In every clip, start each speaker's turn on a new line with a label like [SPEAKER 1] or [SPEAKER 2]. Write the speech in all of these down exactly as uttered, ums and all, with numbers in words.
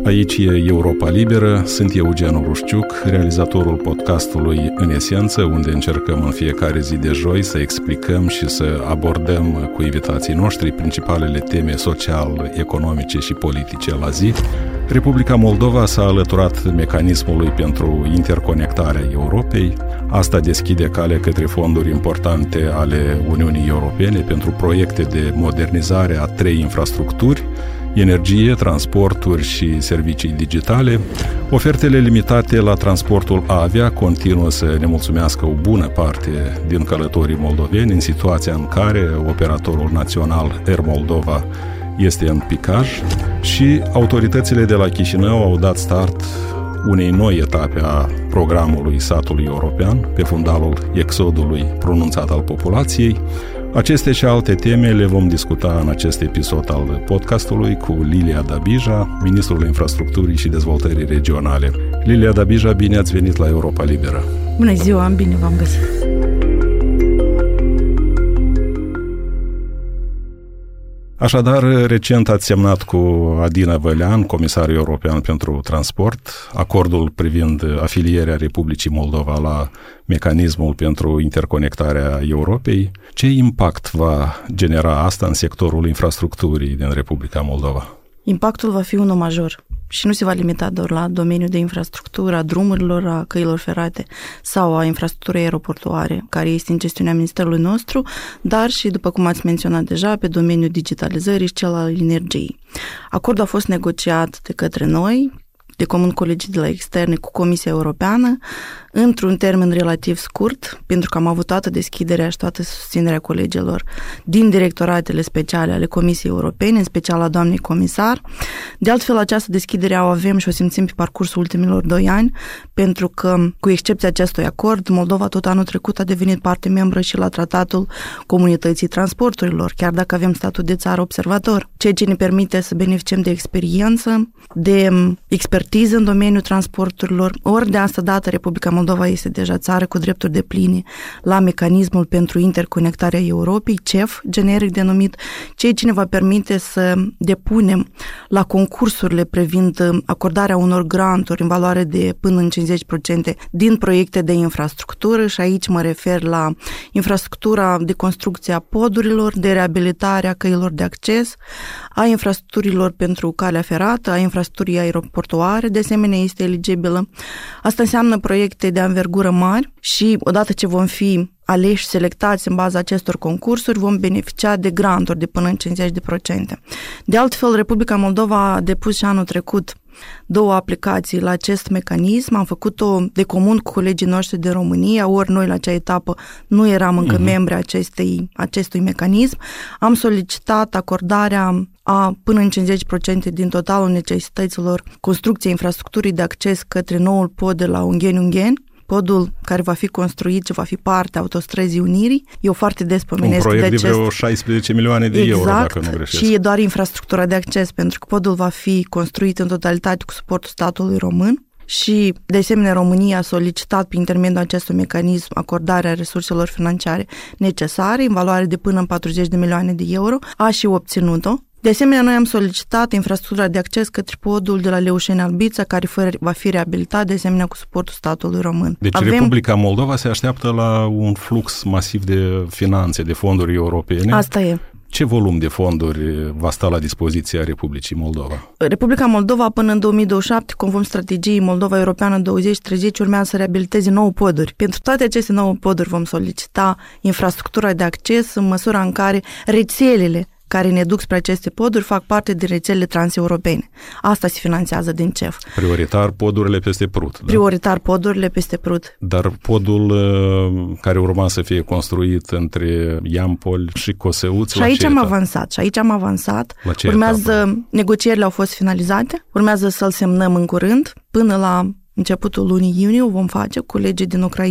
[SPEAKER 1] Aici e Europa Liberă, sunt Eugen Rușciuc, realizatorul podcastului În Esență, unde încercăm în fiecare zi de joi să explicăm și să abordăm cu invitații noștri principalele teme social, economice și politice la zi. Republica Moldova s-a alăturat mecanismului pentru interconectarea Europei. Asta deschide calea către fonduri importante ale Uniunii Europene pentru proiecte de modernizare a trei infrastructuri: energie, transporturi și servicii digitale. Ofertele limitate la transportul avia continuă să nemulțumească o bună parte din călătorii moldoveni în situația în care operatorul național Air Moldova este în picaj și autoritățile de la Chișinău au dat start unei noi etape a programului satului european pe fundalul exodului pronunțat al populației. Aceste și alte teme le vom discuta în acest episod al podcastului cu Lilia Dabija, ministrul Infrastructurii și Dezvoltării Regionale. Lilia Dabija, bine ați venit la Europa Liberă!
[SPEAKER 2] Bună ziua, bine v-am găsit!
[SPEAKER 1] Așadar, recent ați semnat cu Adina Vălean, comisarul european pentru transport, acordul privind afilierea Republicii Moldova la mecanismul pentru interconectarea Europei. Ce impact va genera asta în sectorul infrastructurii din Republica Moldova?
[SPEAKER 2] Impactul va fi unul major și nu se va limita doar la domeniul de infrastructură, a drumurilor, a căilor ferate sau a infrastructurii aeroportuare, care este în gestiunea ministerului nostru, dar și, după cum ați menționat deja, pe domeniul digitalizării și cel al energiei. Acordul a fost negociat de către noi, de comun colegii de la externe cu Comisia Europeană, într-un termen relativ scurt, pentru că am avut toată deschiderea și toată susținerea colegilor din directoratele speciale ale Comisiei Europene, în special a doamnei comisar. De altfel, această deschidere o avem și o simțim pe parcursul ultimilor doi ani, pentru că, cu excepția acestui acord, Moldova tot anul trecut a devenit parte membră și la Tratatul Comunității Transporturilor, chiar dacă avem statut de țară observator, ceea ce ne permite să beneficiem de experiență, de expertiză în domeniul transporturilor. Ori de asta dată Republica Moldova este deja țară cu drepturi depline la mecanismul pentru interconectarea Europei, C E F, generic denumit, ceea ce ne va permite să depunem la concursurile privind acordarea unor granturi în valoare de până în cincizeci la sută din proiecte de infrastructură, și aici mă refer la infrastructura de construcție a podurilor, de reabilitare a căilor de acces, a infrastructurilor pentru calea ferată, a infrastructurii aeroportuare, de asemenea este eligibilă. Asta înseamnă proiecte de anvergură mari și odată ce vom fi aleși, selectați în baza acestor concursuri, vom beneficia de granturi de până în cincizeci la sută. De altfel, Republica Moldova a depus și anul trecut două aplicații la acest mecanism. Am făcut-o de comun cu colegii noștri de România, ori noi la acea etapă nu eram încă uh-huh. membri acestei, acestui mecanism. Am solicitat acordarea a până în cincizeci la sută din totalul necesităților construcției infrastructurii de acces către noul pod de la Ungheni-Ungheni, podul care va fi construit și va fi parte a autostrăzii Unirii. Eu foarte des pomenesc
[SPEAKER 1] un proiect de,
[SPEAKER 2] de
[SPEAKER 1] vreo șaisprezece milioane de
[SPEAKER 2] exact,
[SPEAKER 1] euro, dacă nu greșesc.
[SPEAKER 2] Și e doar infrastructura de acces, pentru că podul va fi construit în totalitate cu suportul statului român. Și, de asemenea, România a solicitat prin intermediul acestui mecanism acordarea resurselor financiare necesare în valoare de până în patruzeci de milioane de euro. A și obținut-o. De asemenea, noi am solicitat infrastructura de acces către podul de la Leușeni-Albița, care va fi reabilitat, de asemenea, cu suportul statului român.
[SPEAKER 1] Deci Avem... Republica Moldova se așteaptă la un flux masiv de finanțe, de fonduri europene.
[SPEAKER 2] Asta e.
[SPEAKER 1] Ce volum de fonduri va sta la dispoziția Republicii Moldova?
[SPEAKER 2] Republica Moldova până în două mii douăzeci și șapte, conform strategiei Moldova Europeană douăzeci treizeci, urmează să reabiliteze nouă poduri. Pentru toate aceste nouă poduri vom solicita infrastructura de acces în măsura în care rețelele care ne duc spre aceste poduri fac parte din rețelele transeuropene. Asta se finanțează din C E F.
[SPEAKER 1] Prioritar podurile peste Prut. Da?
[SPEAKER 2] Prioritar podurile peste Prut.
[SPEAKER 1] Dar podul uh, care urma să fie construit între Iampol și Coseuț,
[SPEAKER 2] și aici am etapă? avansat. Și aici am avansat. Urmează, etapă? negocierile au fost finalizate, urmează să-l semnăm în curând, până la începutul lunii iunie o vom face cu colegii din Ucraina.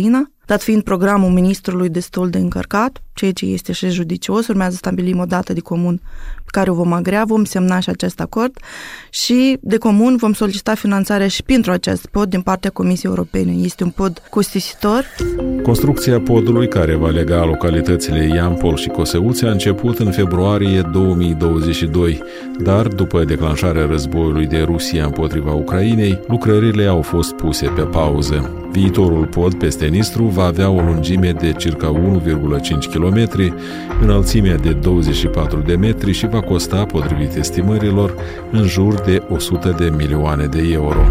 [SPEAKER 2] Dat fiind programul ministrului destul de încărcat, ceea ce este și judicios, urmează să stabilim o dată de comun pe care o vom agrea, vom semna și acest acord și de comun vom solicita finanțarea și pentru acest pod din partea Comisiei Europene. Este un pod costisitor.
[SPEAKER 1] Construcția podului care va lega localitățile Iampol și Coseuți a început în februarie două mii douăzeci și doi, dar după declanșarea războiului de Rusia împotriva Ucrainei, lucrările au fost puse pe pauză. Viitorul pod peste Nistru va avea o lungime de circa unu virgulă cinci kilometri, înălțimea de douăzeci și patru de metri și va costa, potrivit estimărilor, în jur de o sută de milioane de euro.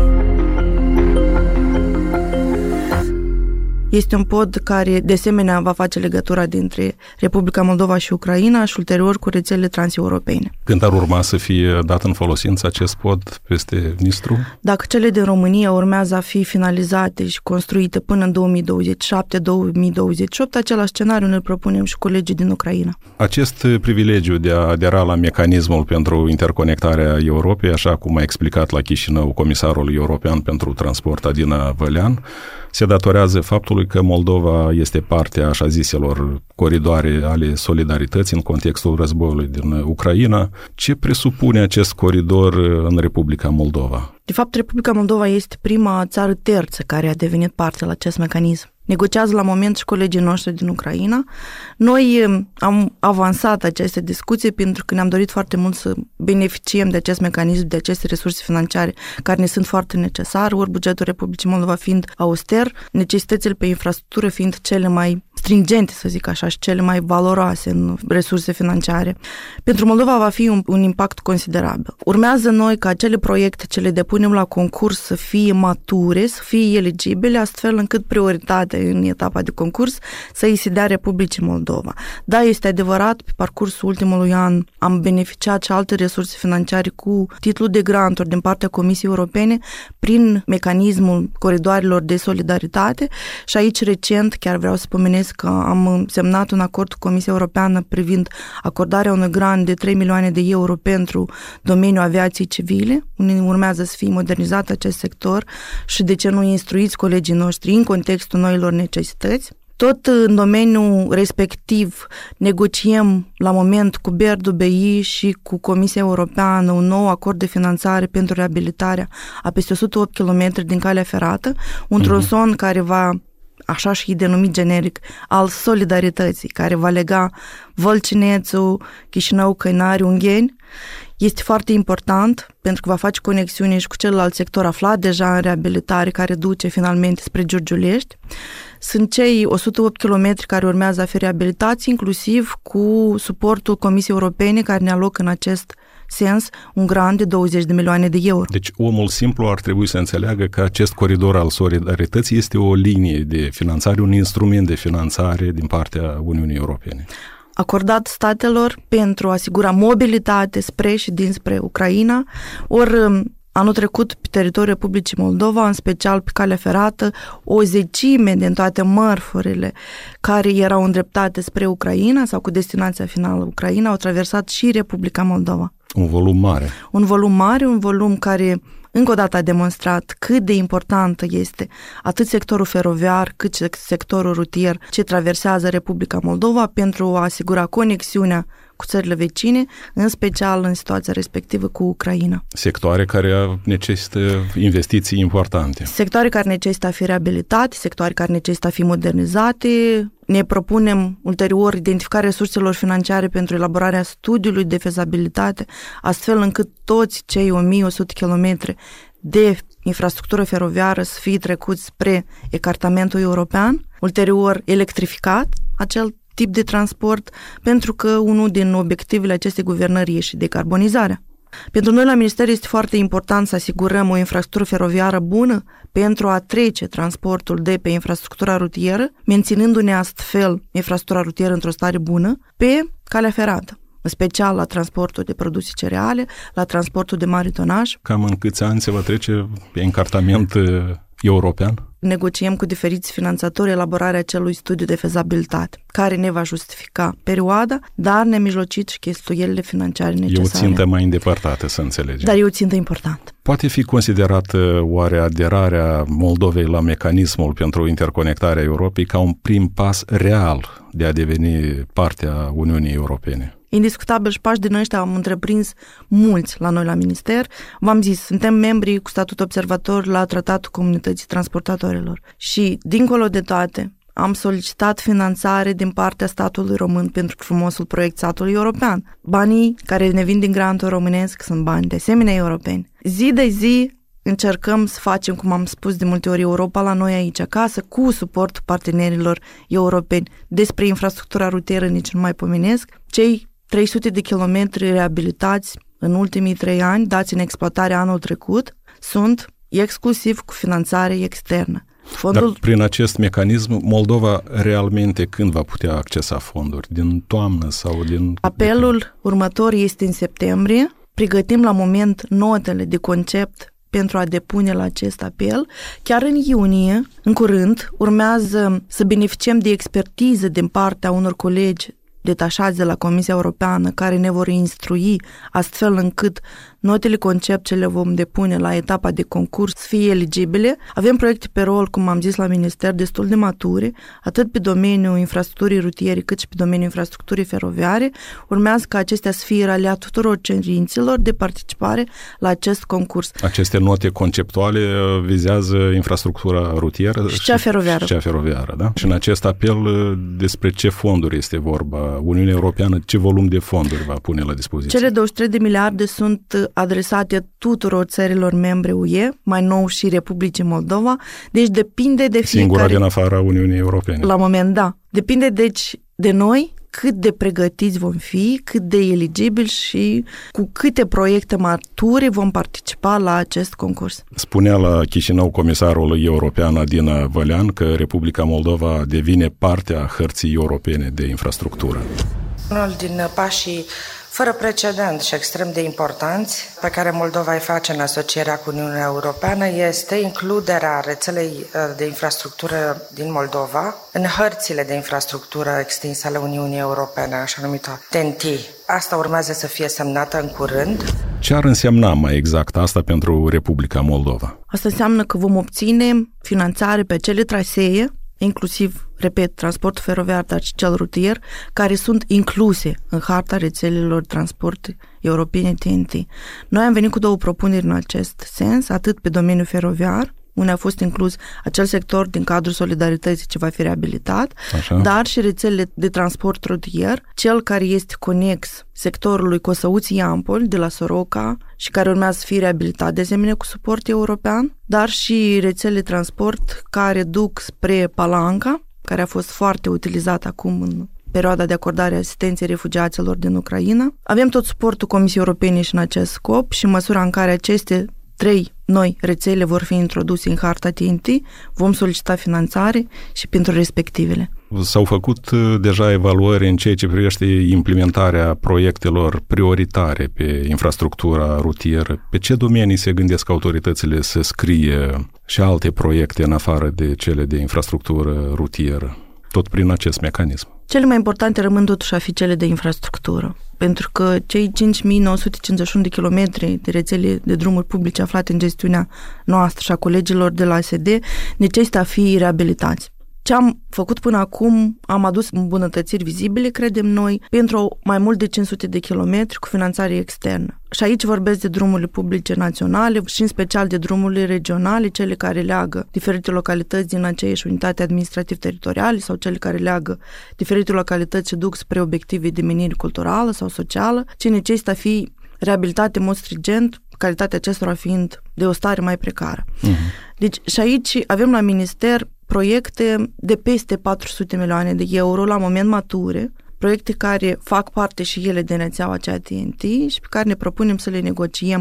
[SPEAKER 2] Este un pod care, de asemenea, va face legătura dintre Republica Moldova și Ucraina și ulterior cu rețelele transeuropene.
[SPEAKER 1] Când ar urma să fie dat în folosință acest pod peste Nistru?
[SPEAKER 2] Dacă cele din România urmează a fi finalizate și construite până în două mii douăzeci și șapte două mii douăzeci și opt, același scenariu ne-l propunem și colegii din Ucraina.
[SPEAKER 1] Acest privilegiu de a adera la mecanismul pentru interconectarea Europei, așa cum a explicat la Chișinău comisarul european pentru transport Adina Vălean, se datorează faptului că Moldova este parte a așa ziselor coridoare ale solidarității în contextul războiului din Ucraina. Ce presupune acest coridor în Republica Moldova?
[SPEAKER 2] De fapt, Republica Moldova este prima țară terță care a devenit parte la acest mecanism. Negociază la moment și colegii noștri din Ucraina. Noi am avansat aceste discuții pentru că ne-am dorit foarte mult să beneficiem de acest mecanism, de aceste resurse financiare care ne sunt foarte necesare, ori bugetul Republicii Moldova fiind auster, necesitățile pe infrastructură fiind cele mai stringente, să zic așa, și cele mai valoroase în resurse financiare. Pentru Moldova va fi un, un impact considerabil. Urmează noi ca acele proiecte ce le depunem la concurs să fie mature, să fie eligibile, astfel încât prioritate în etapa de concurs să îi se dea Republicii Moldova. Da, este adevărat, pe parcursul ultimului an am beneficiat și alte resurse financiare cu titlul de granturi din partea Comisiei Europene prin mecanismul coridoarelor de solidaritate și aici recent chiar vreau să pomenesc că am semnat un acord cu Comisia Europeană privind acordarea unui grant de trei milioane de euro pentru domeniul aviației civile, unde urmează să fie modernizat acest sector și de ce nu instruiți colegii noștri în contextul noilor necesități. Tot în domeniul respectiv negociem la moment cu B E R D B I și cu Comisia Europeană un nou acord de finanțare pentru reabilitarea a peste o sută opt kilometri din calea ferată, un tronson uh-huh. care va, așa și denumit generic, al solidarității, care va lega Vălcinețul, Chișinău, Căinari, Ungheni. Este foarte important pentru că va face conexiune și cu celălalt sector aflat deja în reabilitare, care duce finalmente spre Giurgiulești. Sunt cei o sută opt kilometri care urmează a fi reabilitați, inclusiv cu suportul Comisiei Europene, care ne alocă în acest sens un grant de douăzeci de milioane de euro.
[SPEAKER 1] Deci omul simplu ar trebui să înțeleagă că acest coridor al solidarității este o linie de finanțare, un instrument de finanțare din partea Uniunii Europene.
[SPEAKER 2] Acordat statelor pentru a asigura mobilitate spre și dinspre Ucraina, ori anul trecut pe teritoriul Republicii Moldova, în special pe calea ferată, o zecime din toate mărfurile care erau îndreptate spre Ucraina sau cu destinația finală Ucraina au traversat și Republica Moldova.
[SPEAKER 1] Un volum mare.
[SPEAKER 2] Un volum mare, un volum care încă o dată a demonstrat cât de importantă este atât sectorul feroviar cât și sectorul rutier ce traversează Republica Moldova pentru a asigura conexiunea cu țările vecine, în special în situația respectivă cu Ucraina.
[SPEAKER 1] Sectoare care necesită investiții importante.
[SPEAKER 2] Sectoare care necesită a fi reabilitate, sectoare care necesită a fi modernizate. Ne propunem ulterior identificarea resurselor financiare pentru elaborarea studiului de fezabilitate, astfel încât toți cei o mie o sută kilometri de infrastructură feroviară să fie trecuți spre ecartamentul european, ulterior electrificat acel tip de transport, pentru că unul din obiectivele acestei guvernări e și decarbonizarea. Pentru noi la Minister este foarte important să asigurăm o infrastructură feroviară bună pentru a trece transportul de pe infrastructura rutieră, menținându-ne astfel infrastructura rutieră într-o stare bună, pe calea ferată, în special la transportul de produse cereale, la transportul de mare tonaj.
[SPEAKER 1] Cam în câți ani se va trece pe încartament european?
[SPEAKER 2] negociem cu diferiți finanțatori elaborarea acelui studiu de fezabilitate, care ne va justifica perioada, dar nemijlocit și cheltuielile financiare necesare.
[SPEAKER 1] E o țintă mai îndepărtată, să înțelegem.
[SPEAKER 2] Dar e o țintă importantă.
[SPEAKER 1] Poate fi considerată oare aderarea Moldovei la mecanismul pentru interconectarea Europei ca un prim pas real de a deveni parte a Uniunii Europene?
[SPEAKER 2] Indiscutabil și pași din ăștia am întreprins mulți la noi la minister. V-am zis, suntem membri cu statut observator la Tratatul Comunității Transportatorilor și, dincolo de toate, am solicitat finanțare din partea statului român pentru frumosul proiect statului european. Banii care ne vin din grantul românesc sunt bani de asemenea europeni. Zi de zi încercăm să facem, cum am spus de multe ori, Europa la noi aici acasă, cu suportul partenerilor europeni. Despre infrastructura rutieră nici nu mai pomenesc. Cei trei sute de kilometri reabilitați în ultimii trei ani, dați în exploatare anul trecut, sunt exclusiv cu finanțare externă. Fondul...
[SPEAKER 1] Dar prin acest mecanism, Moldova realmente când va putea accesa fonduri? Din toamnă sau din...
[SPEAKER 2] Apelul următor este în septembrie. Pregătim la moment notele de concept pentru a depune la acest apel. Chiar în iunie, în curând, urmează să beneficiem de expertiză din partea unor colegi detașați de la Comisia Europeană care ne vor instrui astfel încât notele concept ce le vom depune la etapa de concurs să fie eligibile. Avem proiecte pe rol, cum am zis la minister, destul de mature, atât pe domeniul infrastructurii rutiere cât și pe domeniul infrastructurii feroviare. Urmează ca acestea să fie ralea tuturor cerințelor de participare la acest concurs.
[SPEAKER 1] Aceste note conceptuale vizează infrastructura rutieră
[SPEAKER 2] și cea feroviară.
[SPEAKER 1] Și cea feroviară, da? Și în acest apel despre ce fonduri este vorba? Uniunea Europeană ce volum de fonduri va pune la dispoziție?
[SPEAKER 2] Cele douăzeci și trei de miliarde sunt adresate tuturor țărilor membre U E, mai nou și Republicii Moldova, deci depinde de fiecare...
[SPEAKER 1] Singura din afara Uniunii Europene.
[SPEAKER 2] La moment, da. Depinde, deci, de noi cât de pregătiți vom fi, cât de eligibili și cu câte proiecte mature vom participa la acest concurs.
[SPEAKER 1] Spunea la Chișinău comisarul european Adina Vălean că Republica Moldova devine partea hărții europene de infrastructură.
[SPEAKER 3] Unul din pașii fără precedent și extrem de importanți pe care Moldova îi face în asocierea cu Uniunea Europeană este includerea rețelei de infrastructură din Moldova în hărțile de infrastructură extinse ale Uniunii Europene, așa numită T N T. Asta urmează să fie semnată în curând.
[SPEAKER 1] Ce ar însemna mai exact asta pentru Republica Moldova?
[SPEAKER 2] Asta înseamnă că vom obține finanțare pe acele trasee, inclusiv, repet, transportul feroviar, dar și cel rutier, care sunt incluse în harta rețelelor transport europene T N T. Noi am venit cu două propuneri în acest sens, atât pe domeniul feroviar, unde a fost inclus acel sector din cadrul solidarității ce va fi reabilitat, așa, dar și rețelele de transport rutier, cel care este conex sectorului Cosăuți-Iampol de la Soroca și care urmează să fie reabilitat de asemenea cu suport european, dar și rețelele transport care duc spre Palanca, care a fost foarte utilizat acum în perioada de acordare a asistenței refugiaților din Ucraina. Avem tot suportul Comisiei Europene și în acest scop și în măsura în care aceste trei noi rețele vor fi introduse în harta T N T, vom solicita finanțare și pentru respectivele.
[SPEAKER 1] S-au făcut deja evaluări în ceea ce privește implementarea proiectelor prioritare pe infrastructura rutieră. Pe ce domenii se gândesc autoritățile să scrie și alte proiecte în afară de cele de infrastructură rutieră, tot prin acest mecanism?
[SPEAKER 2] Cele mai importante rămân totuși a fi cele de infrastructură, pentru că cei cinci mii nouă sute cincizeci și unu de kilometri de rețele de drumuri publice aflate în gestiunea noastră și a colegilor de la A S D necesită a fi reabilitați. Ce am făcut până acum, am adus îmbunătățiri vizibile, credem noi, pentru mai mult de cinci sute de kilometri cu finanțare externă. Și aici vorbesc de drumurile publice naționale și în special de drumurile regionale, cele care leagă diferite localități din aceeași unitate administrativ-teritoriale sau cele care leagă diferite localități și duc spre obiective de menire culturală sau socială, ce necesită a fi reabilitate în mod strigent, calitatea acestora fiind de o stare mai precară. Uh-huh. Deci și aici avem la minister proiecte de peste patru sute milioane de euro la moment mature, proiecte care fac parte și ele din rețeaua aceea T N T și pe care ne propunem să le negociem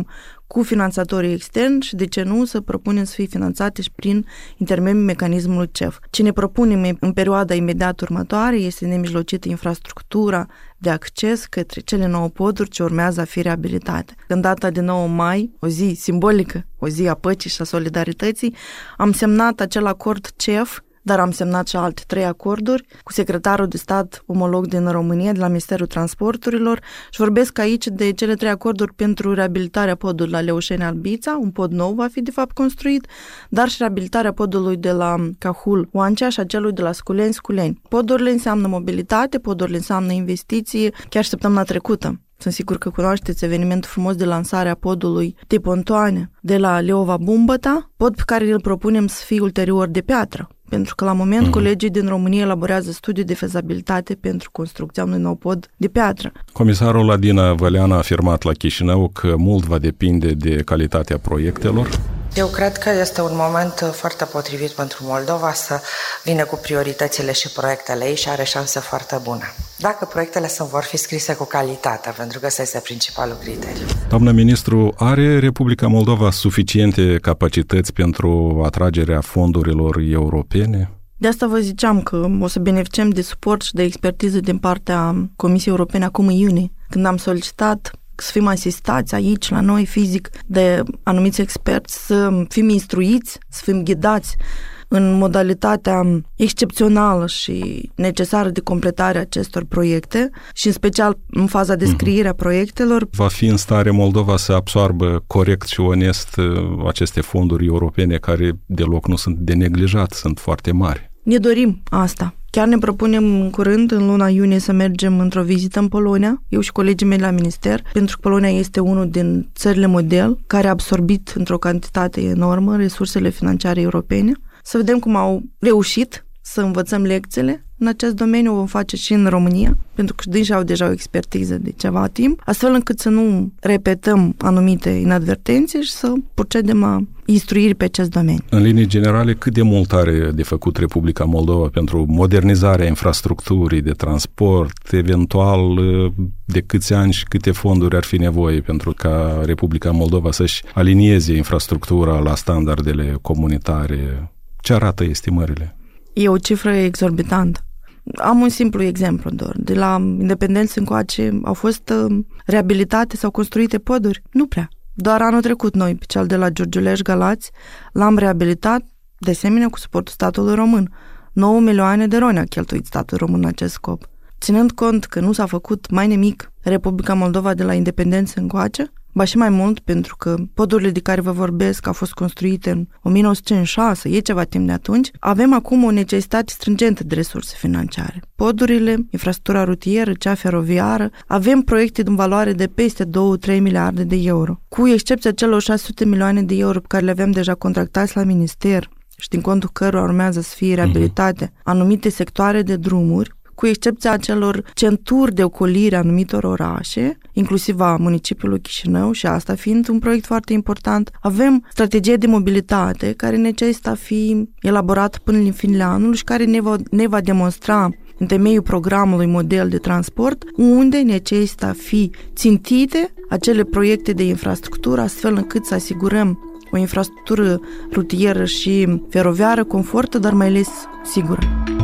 [SPEAKER 2] cu finanțatorii externi și, de ce nu, să propunem să fie finanțate și prin intermediul mecanismului C E F. Ce ne propunem în perioada imediat următoare este nemijlocită infrastructura de acces către cele nouă poduri ce urmează a fi reabilitate. În data de nouă mai, o zi simbolică, o zi a păcii și a solidarității, am semnat acel acord C E F, dar am semnat și alte trei acorduri cu secretarul de stat omolog din România, de la Ministerul Transporturilor, și vorbesc aici de cele trei acorduri pentru reabilitarea podului la Leușeni-Albița, un pod nou va fi de fapt construit, dar și reabilitarea podului de la Cahul-Oancea și a celui de la Sculeni-Sculeni. Podurile înseamnă mobilitate, podurile înseamnă investiții, chiar și săptămâna trecută. Sunt sigur că cunoașteți evenimentul frumos de lansare a podului de pontoane de la Leova-Bumbăta, pod pe care îl propunem să fie ulterior de piatră. Pentru că la moment mm. colegii din România elaborează studii de fezabilitate pentru construcția unui nou pod de piatră.
[SPEAKER 1] Comisarul Adina Vălean a afirmat la Chișinău că mult va depinde de calitatea proiectelor.
[SPEAKER 3] Eu cred că este un moment foarte potrivit pentru Moldova să vină cu prioritățile și proiectele ei și are șanse foarte bune. Dacă proiectele sunt, vor fi scrise cu calitate, pentru că ăsta este principalul criteriu.
[SPEAKER 1] Doamnă ministru, are Republica Moldova suficiente capacități pentru atragerea fondurilor europene?
[SPEAKER 2] De asta vă ziceam că o să beneficiem de suport și de expertiză din partea Comisiei Europene acum în iunie, când am solicitat să fim asistați aici, la noi, fizic, de anumiți experți, să fim instruiți, să fim ghidați în modalitatea excepțională și necesară de completare a acestor proiecte și în special în faza de scriere a proiectelor.
[SPEAKER 1] Va fi în stare Moldova să absoarbă corect și onest aceste fonduri europene care deloc nu sunt de neglijat, sunt foarte mari?
[SPEAKER 2] Ne dorim asta. Chiar ne propunem în curând, în luna iunie, să mergem într-o vizită în Polonia, eu și colegii mei la minister, pentru că Polonia este unul din țările model care a absorbit într-o cantitate enormă resursele financiare europene, să vedem cum au reușit să învățăm lecțiile în acest domeniu, o vom face și în România, pentru că dânsi au deja o expertiză de ceva timp, astfel încât să nu repetăm anumite inadvertențe și să procedem la instruiri pe acest domeniu.
[SPEAKER 1] În linii generale, cât de mult are de făcut Republica Moldova pentru modernizarea infrastructurii de transport, eventual de câți ani și câte fonduri ar fi nevoie pentru ca Republica Moldova să-și alinieze infrastructura la standardele comunitare? Ce arată estimările?
[SPEAKER 2] E o cifră exorbitantă. Am un simplu exemplu doar. De la independență încoace au fost reabilitate sau construite poduri? Nu prea. Doar anul trecut noi, pe cel de la Giurgiulești-Galați, l-am reabilitat, de asemenea cu suportul statului român. nouă milioane de roni a cheltuit statul român în acest scop. Ținând cont că nu s-a făcut mai nimic Republica Moldova de la independență încoace, ba și mai mult, pentru că podurile de care vă vorbesc au fost construite în o mie nouă sute cincizeci și șase, e ceva timp de atunci, avem acum o necesitate stringentă de resurse financiare. Podurile, infrastructura rutieră, cea feroviară, avem proiecte în valoare de peste doi-trei miliarde de euro. Cu excepția celor șase sute milioane de euro pe care le avem deja contractați la minister și din contul cărora urmează să fie reabilitate anumite sectoare de drumuri, cu excepția acelor centuri de ocolire a anumitor orașe, inclusiv a municipiului Chișinău, și asta fiind un proiect foarte important, avem strategie de mobilitate care necesită a fi elaborată până în finele anului și care ne va, ne va demonstra în temeiul programului model de transport unde necesită a fi țintite acele proiecte de infrastructură astfel încât să asigurăm o infrastructură rutieră și feroviară confortă, dar mai ales sigură.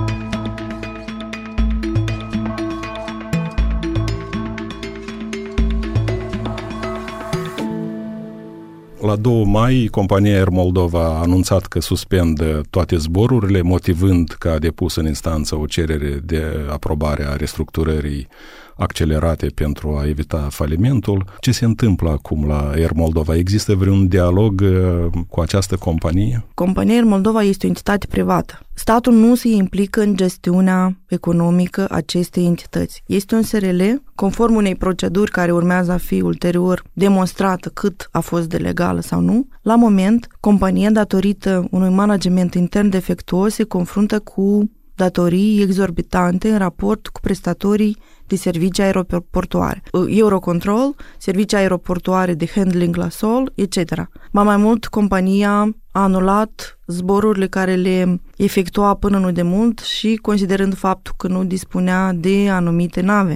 [SPEAKER 1] La doi mai, compania Air Moldova a anunțat că suspendă toate zborurile, motivând că a depus în instanță o cerere de aprobare a restructurării accelerate pentru a evita falimentul. Ce se întâmplă acum la Air Moldova? Există vreun dialog cu această companie?
[SPEAKER 2] Compania Air Moldova este o entitate privată. Statul nu se implică în gestiunea economică a acestei entități. Este un S R L, conform unei proceduri care urmează a fi ulterior demonstrată cât a fost de legală sau nu. La moment, compania, datorită unui management intern defectuos, se confruntă cu datorii exorbitante în raport cu prestatorii de servicii aeroportuare, Eurocontrol, servicii aeroportuare de handling la sol, et cetera. Mai mai mult, compania a anulat zborurile care le efectua până nu de mult și considerând faptul că nu dispunea de anumite nave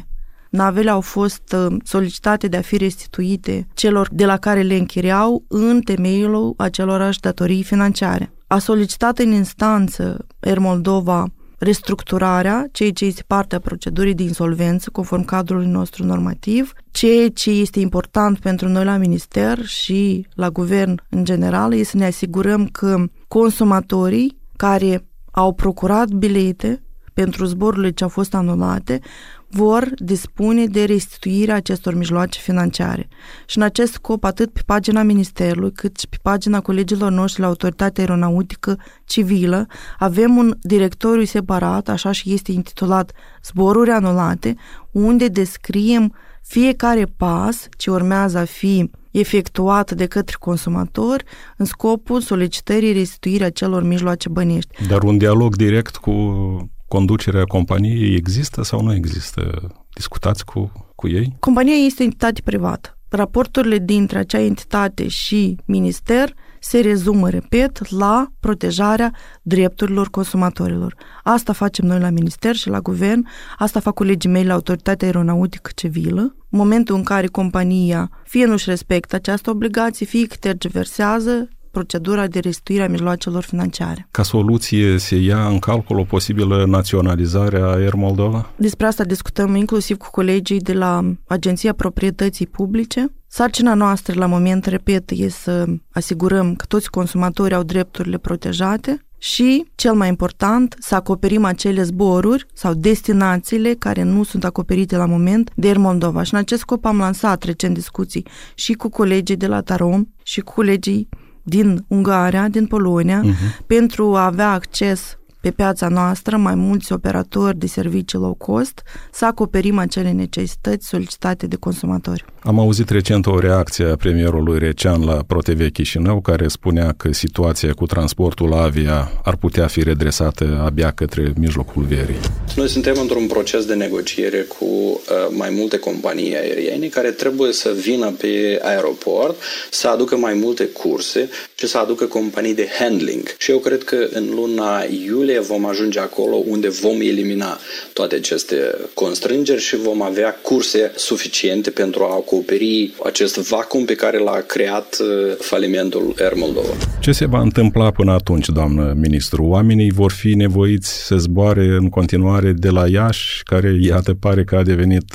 [SPEAKER 2] navele au fost solicitate de a fi restituite celor de la care le închiriau în temeiul acelorași datorii financiare. A solicitat în instanță Air Moldova restructurarea, ceea ce este parte a procedurii de insolvență conform cadrului nostru normativ. Ceea ce este important pentru noi la minister și la guvern în general este să ne asigurăm că consumatorii care au procurat bilete pentru zborurile ce au fost anulate vor dispune de restituirea acestor mijloace financiare. Și în acest scop, atât pe pagina Ministerului, cât și pe pagina colegilor noștri la Autoritatea Aeronautică Civilă, avem un directoriu separat, așa și este intitulat Zboruri anulate, unde descriem fiecare pas ce urmează a fi efectuat de către consumator în scopul solicitării restituirii acelor mijloace bănești.
[SPEAKER 1] Dar un dialog direct cu conducerea companiei există sau nu există? Discutați cu, cu ei?
[SPEAKER 2] Compania este entitate privată. Raporturile dintre acea entitate și minister se rezumă, repet, la protejarea drepturilor consumatorilor. Asta facem noi la minister și la guvern, asta fac colegii mei la Autoritatea Aeronautică Civilă. În momentul în care compania fie nu-și respectă această obligație, fie că tergiversează procedura de restituire a mijloacelor financiare.
[SPEAKER 1] Ca soluție se ia în calcul o posibilă naționalizare a Air Moldova?
[SPEAKER 2] Despre asta discutăm inclusiv cu colegii de la Agenția Proprietății Publice. Sarcina noastră la moment, repet, este să asigurăm că toți consumatorii au drepturile protejate și, cel mai important, să acoperim acele zboruri sau destinațiile care nu sunt acoperite la moment de Air Moldova. Și în acest scop am lansat recent discuții și cu colegii de la Tarom și cu colegii din Ungaria, din Polonia, uh-huh. pentru a avea acces pe piața noastră mai mulți operatori de servicii low cost, să acoperim acele necesități solicitate de consumatori.
[SPEAKER 1] Am auzit recent o reacție a premierului Recean la ProTV Chișinău, care spunea că situația cu transportul avia ar putea fi redresată abia către mijlocul verii.
[SPEAKER 4] Noi suntem într-un proces de negociere cu uh, mai multe companii aeriene care trebuie să vină pe aeroport, să aducă mai multe curse și să aducă companii de handling. Și eu cred că în luna iulie vom ajunge acolo unde vom elimina toate aceste constrângeri și vom avea curse suficiente pentru a acoperi acest vacuum pe care l-a creat falimentul Air Moldova.
[SPEAKER 1] Ce se va întâmpla până atunci, doamnă ministru? Oamenii vor fi nevoiți să zboare în continuare de la Iași, care, iată, pare că a devenit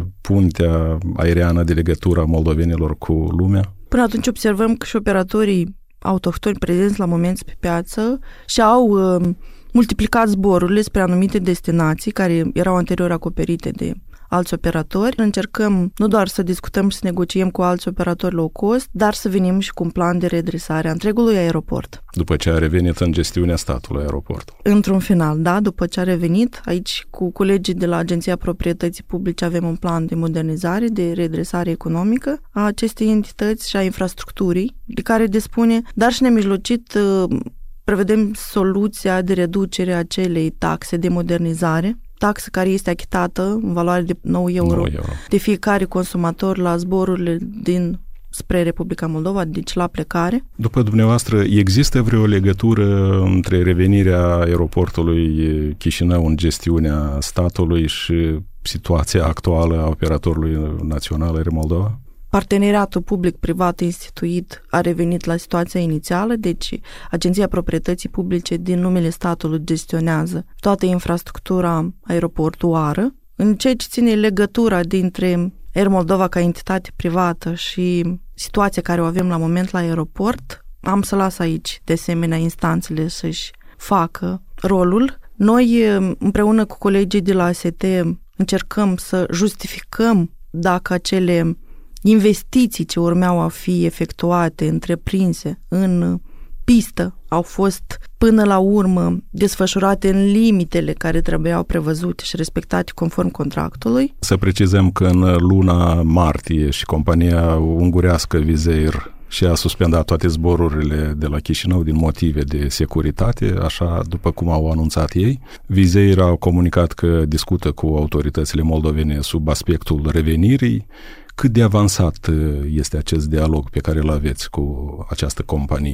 [SPEAKER 1] puntea aeriană de legătură a moldovenilor cu lumea?
[SPEAKER 2] Până atunci observăm că și operatorii autohtoni prezenți la moment pe piață și-au uh, multiplicat zborurile spre anumite destinații care erau anterior acoperite de alți operatori. Încercăm nu doar să discutăm și să negociem cu alți operatori low cost, dar să venim și cu un plan de redresare a întregului aeroport.
[SPEAKER 1] După ce a revenit în gestiunea statului aeroportul.
[SPEAKER 2] Într-un final, da, după ce a revenit, aici cu colegii de la Agenția Proprietății Publice avem un plan de modernizare, de redresare economică a acestei entități și a infrastructurii de care dispune, dar și nemijlocit prevedem soluția de reducere a acelei taxe de modernizare, taxă care este achitată în valoare de nouă euro, nouă euro de fiecare consumator la zborurile din spre Republica Moldova, deci la plecare.
[SPEAKER 1] După dumneavoastră, există vreo legătură între revenirea aeroportului Chișinău în gestiunea statului și situația actuală a operatorului național Air Moldova?
[SPEAKER 2] Parteneriatul public-privat instituit a revenit la situația inițială, deci Agenția Proprietății Publice din numele statului gestionează toată infrastructura aeroportuară. În ceea ce ține legătura dintre Air Moldova ca entitate privată și situația care o avem la moment la aeroport, am să las aici de asemenea instanțele să-și facă rolul. Noi împreună cu colegii de la A S T încercăm să justificăm dacă acele investiții ce urmeau a fi efectuate, întreprinse în pistă, au fost până la urmă desfășurate în limitele care trebuiau prevăzute și respectate conform contractului.
[SPEAKER 1] Să precizăm că în luna martie și compania ungurească Wizz Air și-a suspendat toate zborurile de la Chișinău din motive de securitate, așa după cum au anunțat ei. Wizz Air au comunicat că discută cu autoritățile moldovene sub aspectul revenirii. Cât de avansat este acest dialog pe care îl aveți cu această companie?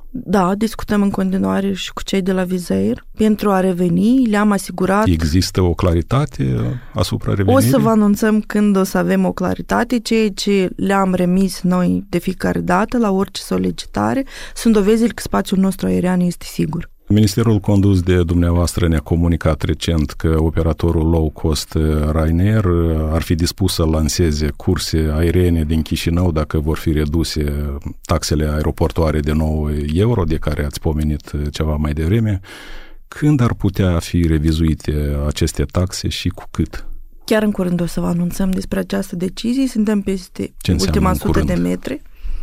[SPEAKER 2] Da, discutăm în continuare și cu cei de la Viseir pentru a reveni, le-am asigurat.
[SPEAKER 1] Există o claritate asupra revenirii?
[SPEAKER 2] O să vă anunțăm când o să avem o claritate, ceea ce le-am remis noi de fiecare dată la orice solicitare sunt dovezile că spațiul nostru aerian este sigur.
[SPEAKER 1] Ministerul condus de dumneavoastră ne-a comunicat recent că operatorul low cost Ryanair ar fi dispus să lanseze curse aeriene din Chișinău dacă vor fi reduse taxele aeroportoare de nouă euro, de care ați pomenit ceva mai devreme. Când ar putea fi revizuite aceste taxe și cu cât?
[SPEAKER 2] Chiar în curând o să vă anunțăm despre această decizie. Suntem peste ultima sută de metri.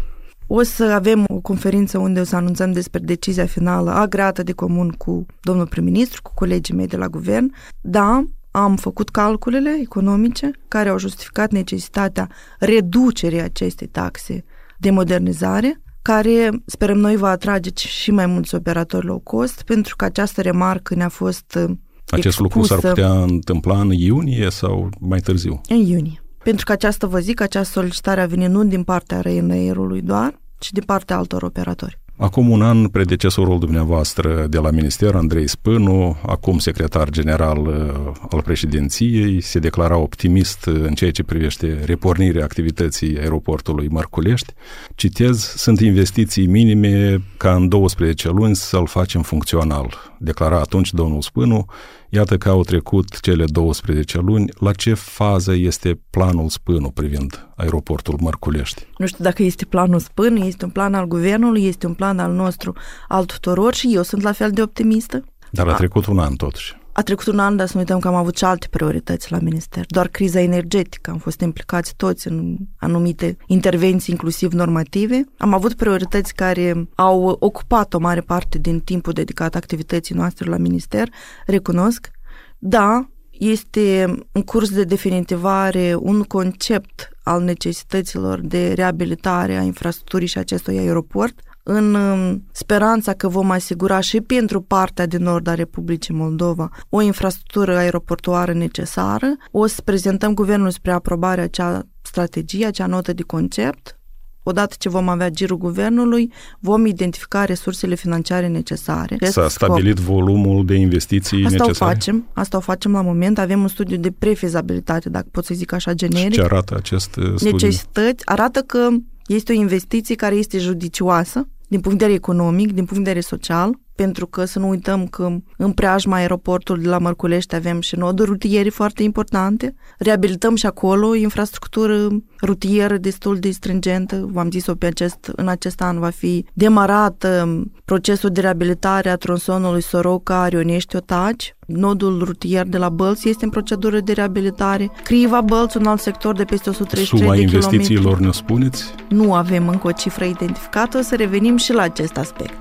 [SPEAKER 2] O să avem o conferință unde o să anunțăm despre decizia finală agreată de comun cu domnul prim-ministru, cu colegii mei de la guvern. Da, am făcut calculele economice care au justificat necesitatea reducerii acestei taxe de modernizare, care sperăm noi va atrage și mai mulți operatori low cost, pentru că această remarcă ne-a fost
[SPEAKER 1] Acest
[SPEAKER 2] expusă.
[SPEAKER 1] lucru s-ar putea întâmpla în iunie sau mai târziu?
[SPEAKER 2] În iunie. Pentru că această, vă zic, această solicitare a venit nu din partea Ryanair-ului doar, ci din partea altor operatori.
[SPEAKER 1] Acum un an, predecesorul dumneavoastră de la minister, Andrei Spânu, acum secretar general al președinției, se declara optimist în ceea ce privește repornirea activității aeroportului Mărculești. Citez, sunt investiții minime ca în douăsprezece luni să-l facem funcțional, declara atunci domnul Spânu. Iată că au trecut cele douăsprezece luni. La ce fază este planul Spânu privind aeroportul Mărculești?
[SPEAKER 2] Nu știu dacă este planul Spânu, este un plan al guvernului, este un plan al nostru, al tuturor și eu sunt la fel de optimistă.
[SPEAKER 1] Dar a trecut un an totuși.
[SPEAKER 2] A trecut un an, dar să nu uităm că am avut și alte priorități la minister. Doar criza energetică, am fost implicați toți în anumite intervenții, inclusiv normative. Am avut priorități care au ocupat o mare parte din timpul dedicat activității noastre la minister, recunosc. Da, este în curs de definitivare un concept al necesităților de reabilitare a infrastructurii și acestui aeroport, în speranța că vom asigura și pentru partea din nord a Republicii Moldova o infrastructură aeroportuară necesară. O să prezentăm guvernul spre aprobarea acea strategie, acea notă de concept. Odată ce vom avea girul guvernului, vom identifica resursele financiare necesare.
[SPEAKER 1] S-a stabilit volumul de investiții
[SPEAKER 2] asta
[SPEAKER 1] necesare?
[SPEAKER 2] O facem, asta o facem la moment. Avem un studiu de prefezabilitate, dacă pot să zic așa generic.
[SPEAKER 1] Și ce arată acest studiu?
[SPEAKER 2] Necesități. Arată că este o investiție care este judicioasă din punct de vedere economic, din punct de vedere social, pentru că să nu uităm că în preajma aeroportului de la Mărculești avem și noduri rutiere foarte importante. Reabilităm și acolo infrastructură rutieră destul de stringentă. V-am zis-o, pe acest, în acest an va fi demarat procesul de reabilitare a tronsonului Soroca-Rionești-Otaci. Nodul rutier de la Bălți este în procedură de reabilitare. Criva-Bălți, un alt sector de peste o sută treizeci și trei de kilometri.
[SPEAKER 1] Suma investițiilor ne spuneți?
[SPEAKER 2] Nu avem încă o cifră identificată, o să revenim și la acest aspect.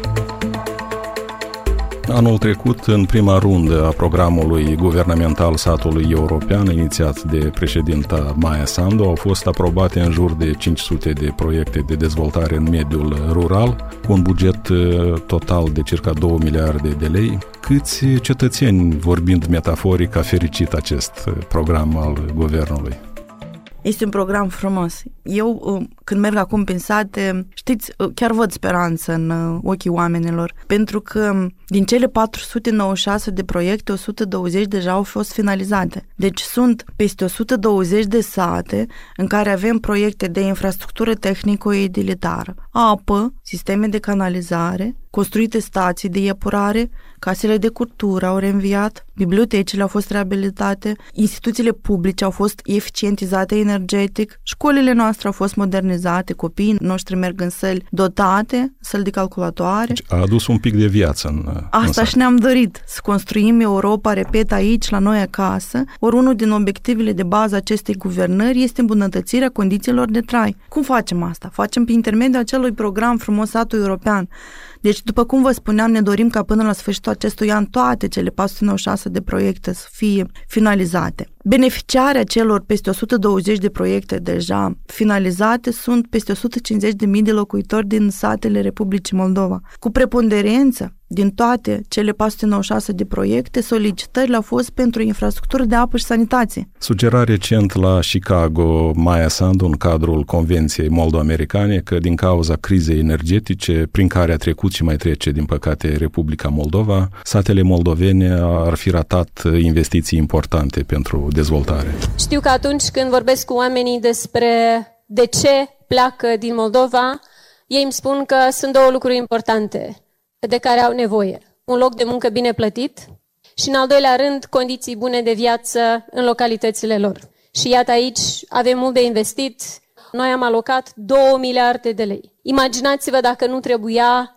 [SPEAKER 1] Anul trecut, în prima rundă a programului guvernamental satului european, inițiat de președinta Maia Sandu, au fost aprobate în jur de cinci sute de proiecte de dezvoltare în mediul rural, cu un buget total de circa două miliarde de lei. Câți cetățeni, vorbind metaforic, a fericit acest program al guvernului?
[SPEAKER 2] Este un program frumos. Eu, când merg acum prin sate, știți, chiar văd speranță în ochii oamenilor, pentru că din cele patru sute nouăzeci și șase de proiecte, o sută douăzeci deja au fost finalizate. Deci sunt peste o sută douăzeci de sate în care avem proiecte de infrastructură tehnico-edilitară, apă, sisteme de canalizare, construite stații de epurare, casele de cultură au reînviat, bibliotecile au fost reabilitate, instituțiile publice au fost eficientizate energetic, școlile noastre au fost modernizate, copiii noștri merg în săli dotate, săli de calculatoare.
[SPEAKER 1] Deci a adus un pic de viață în
[SPEAKER 2] Asta
[SPEAKER 1] în
[SPEAKER 2] și ne-am dorit, să construim Europa, repet, aici, la noi acasă, ori unul din obiectivele de bază acestei guvernări este îmbunătățirea condițiilor de trai. Cum facem asta? Facem prin intermediul acelui program frumos Satul European. Deci, după cum vă spuneam, ne dorim ca până la sfârșitul acestui an toate cele patru sute nouăzeci și șase de proiecte să fie finalizate. Beneficiarea celor peste o sută douăzeci de proiecte deja finalizate sunt peste o sută cincizeci de mii de locuitori din satele Republicii Moldova. Cu preponderență, din toate cele patru sute nouăzeci și șase de proiecte, solicitările au fost pentru infrastructură de apă și sanitație.
[SPEAKER 1] Sugera recent la Chicago Maya Sandu, în cadrul Convenției Moldo-Americane, că din cauza crizei energetice, prin care a trecut și mai trece, din păcate, Republica Moldova, satele moldovene ar fi ratat investiții importante pentru dezvoltare.
[SPEAKER 5] Știu că atunci când vorbesc cu oamenii despre de ce pleacă din Moldova, ei îmi spun că sunt două lucruri importante de care au nevoie. Un loc de muncă bine plătit și, în al doilea rând, condiții bune de viață în localitățile lor. Și iată, aici avem mult de investit. Noi am alocat două miliarde de lei. Imaginați-vă dacă nu trebuia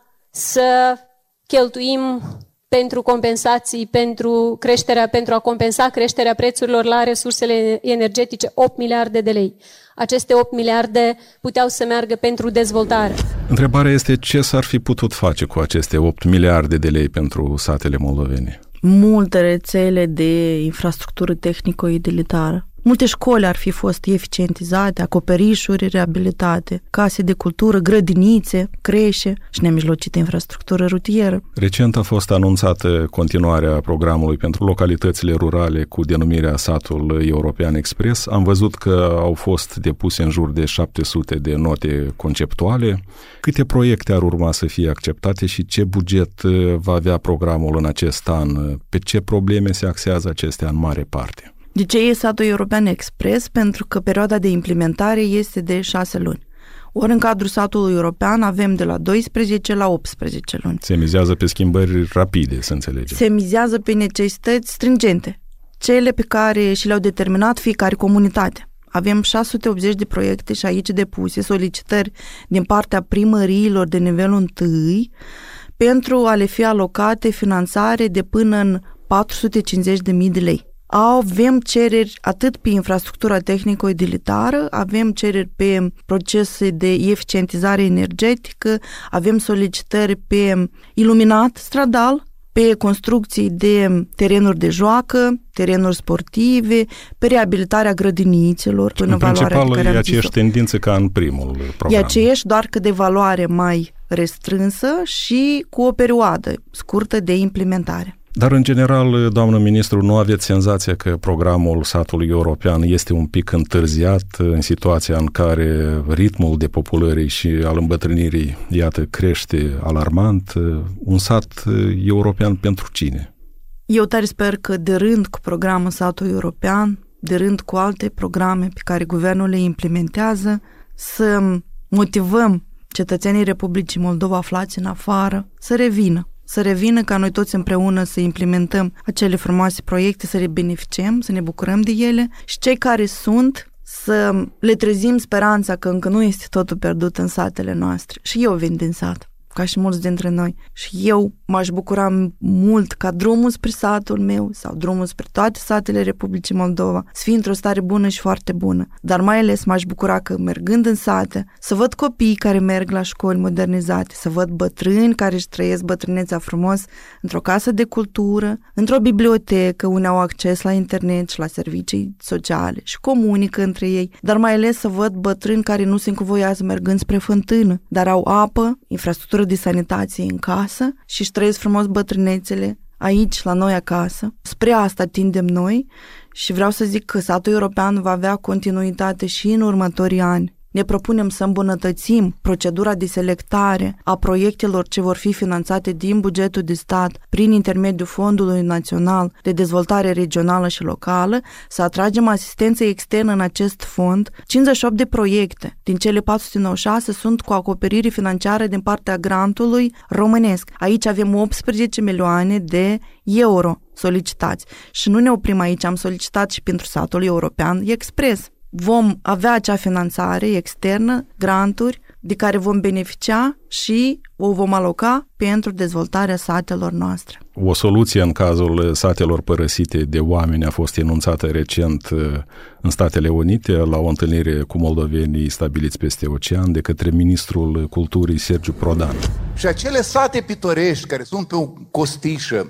[SPEAKER 5] să cheltuim pentru compensații, pentru creșterea, pentru a compensa creșterea prețurilor la resursele energetice, opt miliarde de lei. Aceste opt miliarde puteau să meargă pentru dezvoltare.
[SPEAKER 1] Întrebarea este ce s-ar fi putut face cu aceste opt miliarde de lei pentru satele moldovene?
[SPEAKER 2] Multe rețele de infrastructură tehnico-utilitară. Multe școli ar fi fost eficientizate, acoperișuri reabilitate, case de cultură, grădinițe, creșe și nemijlocită infrastructură rutieră.
[SPEAKER 1] Recent a fost anunțată continuarea programului pentru localitățile rurale cu denumirea Satul European Express. Am văzut că au fost depuse în jur de șapte sute de note conceptuale. Câte proiecte ar urma să fie acceptate și ce buget va avea programul în acest an? Pe ce probleme se axează acestea în mare parte?
[SPEAKER 2] De ce e Satul European Express? Pentru că perioada de implementare este de șase luni. Ori în cadrul Satului European avem de la doisprezece la optsprezece luni.
[SPEAKER 1] Se mizează pe schimbări rapide, să înțelegem.
[SPEAKER 2] Se mizează pe necesități stringente, cele pe care și le-au determinat fiecare comunitate. Avem șase sute optzeci de proiecte și aici depuse solicitări din partea primăriilor de nivelul întâi pentru a le fi alocate finanțare de până în patru sute cincizeci de mii de lei. Avem cereri atât pe infrastructura tehnico-utilitară, avem cereri pe procese de eficientizare energetică, avem solicitări pe iluminat stradal, pe construcții de terenuri de joacă, terenuri sportive, pe reabilitarea grădinițelor.
[SPEAKER 1] În principal e aceeași tendință ca în primul program.
[SPEAKER 2] E aceeași, doar că de valoare mai restrânsă și cu o perioadă scurtă de implementare.
[SPEAKER 1] Dar, în general, doamnă ministru, nu aveți senzația că programul Satului European este un pic întârziat în situația în care ritmul depopulării și al îmbătrânirii, iată, crește alarmant? Un sat european pentru cine?
[SPEAKER 2] Eu tare sper că, de rând cu programul Satul European, de rând cu alte programe pe care guvernul le implementează, să motivăm cetățenii Republicii Moldova aflați în afară să revină. Să revină ca noi toți împreună să implementăm acele frumoase proiecte, să le beneficiem, să ne bucurăm de ele și cei care sunt să le trezim speranța că încă nu este totul pierdut în satele noastre. Și eu vin din sat, ca și mulți dintre noi. Și eu m-aș bucura mult ca drumul spre satul meu sau drumul spre toate satele Republicii Moldova să fie într-o stare bună și foarte bună. Dar mai ales m-aș bucura că, mergând în sate, să văd copii care merg la școli modernizate, să văd bătrâni care își trăiesc bătrânețea frumos într-o casă de cultură, într-o bibliotecă unde au acces la internet și la servicii sociale și comunică între ei, dar mai ales să văd bătrâni care nu se încuvoiază mergând spre fântână, dar au apă, infrastructură de sanitație în casă și își trăiesc frumos bătrânețele aici, la noi acasă. Spre asta tindem noi și vreau să zic că Satul European va avea continuitate și în următorii ani. Ne propunem să îmbunătățim procedura de selectare a proiectelor ce vor fi finanțate din bugetul de stat prin intermediul Fondului Național de Dezvoltare Regională și Locală, să atragem asistență externă în acest fond. cincizeci și opt de proiecte din cele patru sute nouăzeci și șase sunt cu acoperire financiară din partea grantului românesc. Aici avem optsprezece milioane de euro solicitați și nu ne oprim aici, am solicitat și pentru Satul European Express. Vom avea acea finanțare externă, granturi, de care vom beneficia și o vom aloca pentru dezvoltarea satelor noastre.
[SPEAKER 1] O soluție în cazul satelor părăsite de oameni a fost enunțată recent în Statele Unite la o întâlnire cu moldovenii stabiliți peste ocean de către ministrul culturii Sergiu Prodan.
[SPEAKER 6] Și acele sate pitorești care sunt pe o costișă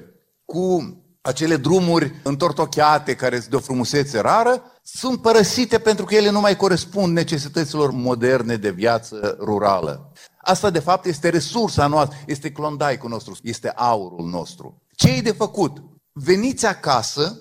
[SPEAKER 6] cu acele drumuri întortocheate care sunt de o frumusețe rară, sunt părăsite pentru că ele nu mai corespund necesităților moderne de viață rurală. Asta de fapt este resursa noastră, este Klondike-ul nostru, este aurul nostru. Ce e de făcut? Veniți acasă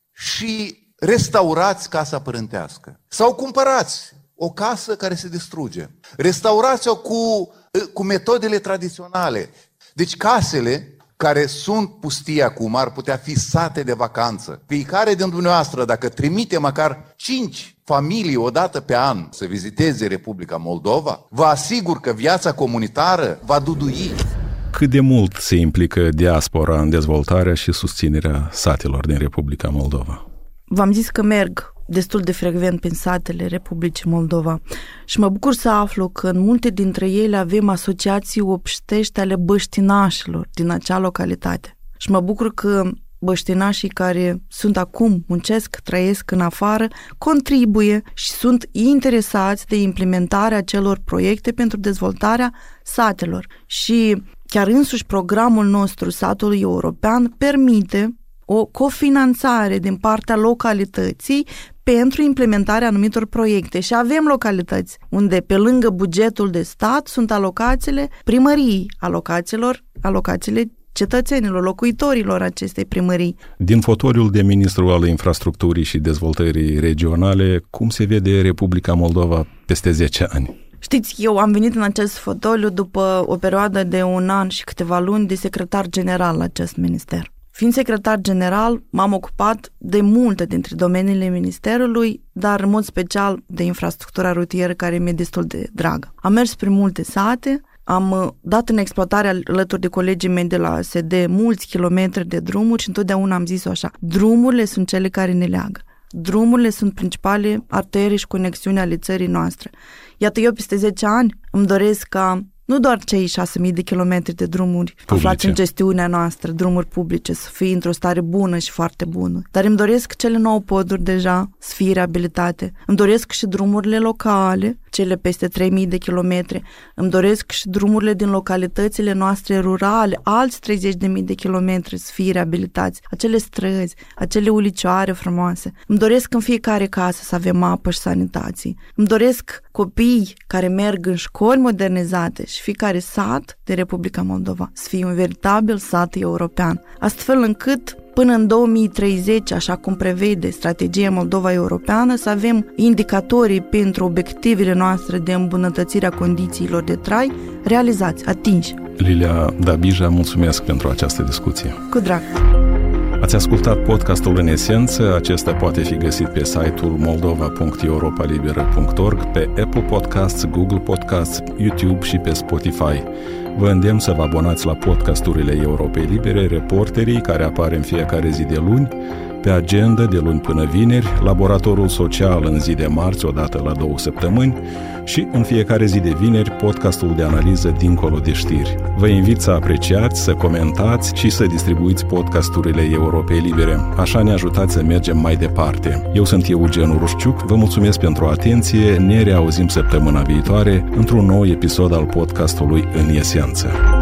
[SPEAKER 6] și restaurați casa părintească. Sau cumpărați o casă care se distruge. Restaurați-o cu, cu metodele tradiționale. Deci casele care sunt pustii acum ar putea fi sate de vacanță. Fiecare din dumneavoastră, dacă trimite măcar cinci familii odată pe an să viziteze Republica Moldova, vă asigur că viața comunitară va dudui.
[SPEAKER 1] Cât de mult se implică diaspora în dezvoltarea și susținerea satelor din Republica Moldova?
[SPEAKER 2] V-am zis că merg destul de frecvent prin satele Republicii Moldova și mă bucur să aflu că în multe dintre ele avem asociații obștești ale băștinașilor din acea localitate. Și mă bucur că băștinașii care sunt acum, muncesc, trăiesc în afară, contribuie și sunt interesați de implementarea acelor proiecte pentru dezvoltarea satelor. Și chiar însuși programul nostru, Satul European, permite o cofinanțare din partea localității pentru implementarea anumitor proiecte. Și avem localități unde, pe lângă bugetul de stat, sunt alocațiile primăriei, alocațiilor, alocațiile cetățenilor, locuitorilor acestei primării.
[SPEAKER 1] Din fotoliul de ministru al infrastructurii și dezvoltării regionale, cum se vede Republica Moldova peste zece ani?
[SPEAKER 2] Știți, eu am venit în acest fotoliu după o perioadă de un an și câteva luni de secretar general la acest minister. Fiind secretar general, m-am ocupat de multe dintre domeniile ministerului, dar în mod special de infrastructura rutieră, care mi-e destul de dragă. Am mers prin multe sate, am dat în exploatare alături de colegii mei de la S D mulți kilometri de drumuri și întotdeauna am zis-o așa: drumurile sunt cele care ne leagă. Drumurile sunt principale arterii și conexiuni ale țării noastre. Iată, eu peste zece ani îmi doresc ca nu doar cei șase mii de kilometri de drumuri publice aflați în gestiunea noastră, drumuri publice, să fie într-o stare bună și foarte bună, dar îmi doresc cele nouă poduri deja să fie reabilitate. Îmi doresc și drumurile locale, cele peste trei mii de kilometri. Îmi doresc și drumurile din localitățile noastre rurale, alți treizeci de mii de kilometri să fie reabilitați. Acele străzi, acele ulicioare frumoase. Îmi doresc în fiecare casă să avem apă și sanitații. Îmi doresc copii care merg în școli modernizate și fiecare sat de Republica Moldova să fie un veritabil sat european, astfel încât până în două mii treizeci, așa cum prevede strategia Moldova Europeană, să avem indicatorii pentru obiectivele noastre de îmbunătățire a condițiilor de trai realizați, atinși.
[SPEAKER 1] Lilia Dabija, mulțumesc pentru această discuție.
[SPEAKER 2] Cu drag!
[SPEAKER 1] Ați ascultat podcastul În Esență. Acesta poate fi găsit pe site-ul moldova punct europalibera punct org, pe Apple Podcasts, Google Podcasts, YouTube și pe Spotify. Vă îndemn să vă abonați la podcasturile Europei Libere, Reporterii, care apar în fiecare zi de luni, pe agenda de luni până vineri, Laboratorul Social în zi de marți, odată la două săptămâni, și în fiecare zi de vineri, podcastul de analiză Dincolo de știri. Vă invit să apreciați, să comentați și să distribuiți podcasturile Europei Libere. Așa ne ajutați să mergem mai departe. Eu sunt Eugen Urușciuc, vă mulțumesc pentru atenție, ne reauzim săptămâna viitoare într-un nou episod al podcastului În Esență.